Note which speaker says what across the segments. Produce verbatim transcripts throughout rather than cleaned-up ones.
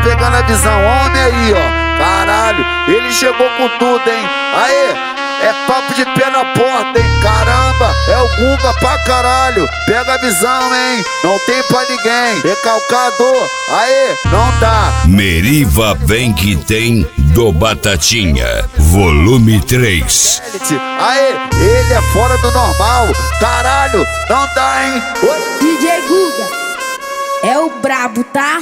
Speaker 1: pegando a visão, homem aí, ó. Caralho, ele chegou com tudo, hein? Aê! É papo de pé na porta, hein? Caramba, é o Guga pra caralho. Pega a visão, hein? Não tem pra ninguém. Recalcador, aê, não dá.
Speaker 2: Meriva vem que tem do Batatinha, volume três.
Speaker 1: Aê, ele é fora do normal. Caralho, não dá, hein? Oi?
Speaker 3: D J Guga é o brabo, tá?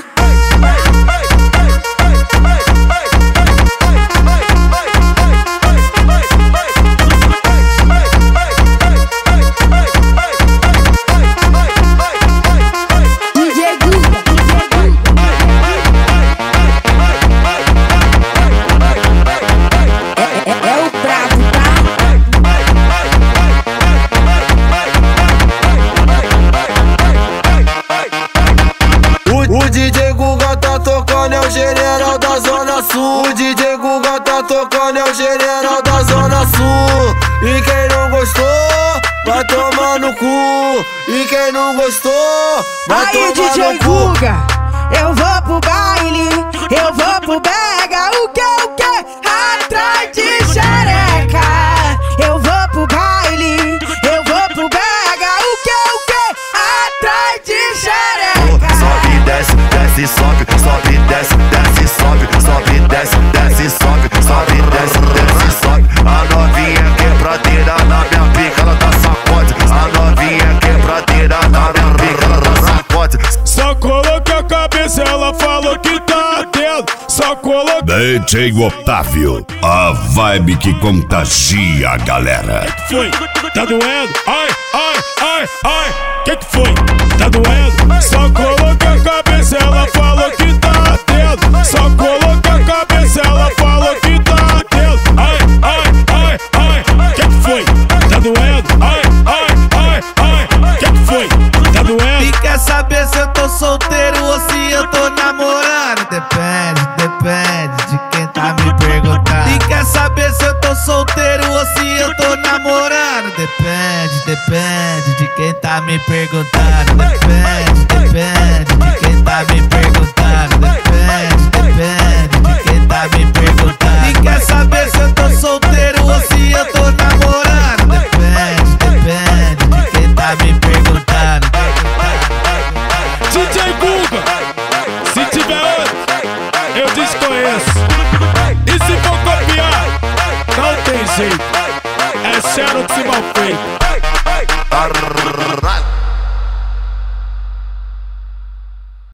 Speaker 4: O D J Guga tá tocando, é o general da Zona Sul. O D J Guga tá tocando, é o general da Zona Sul. E quem não gostou, vai tomar no cu. E quem não gostou, vai
Speaker 5: aí,
Speaker 4: tomar
Speaker 5: D J
Speaker 4: no cu.
Speaker 5: Guga, eu vou pro baile, eu vou pro Bega. O que, o que? Atrás de xereca. Eu vou pro baile, eu vou pro Bega. O que, o que? Atrás de xereca.
Speaker 4: Sobe, desce, desce, sobe, sobe, desce, desce, sobe, sobe, desce, desce, sobe, sobe, desce, desce, sobe. A novinha quebradeira na minha pica, ela tá sacode. A novinha quebradeira na minha pica, ela tá sacode.
Speaker 6: Só coloca a cabeça, ela falou que tá dentro. Só coloca.
Speaker 2: D J Otávio, a vibe que contagia a galera.
Speaker 6: Que foi? Tá doendo? Ai, ai, ai, ai. Que que foi? Tá doendo? Só coloca a cabeça, ela falou que tá dentro. Só coloca a cabeça, ela falou que tá dentro. Ai, ai, ai, ai. Que que foi? Tá doendo? Ai, ai, ai, ai. Que que foi? Tá doendo?
Speaker 7: E quer saber se eu tô solteiro ou se eu tô namorando? Depende, depende de quem tá me perguntando. E quer saber se eu tô solteiro ou se eu tô namorando? Depende, depende de quem tá me perguntando. Depende, depende de quem tá me perguntando.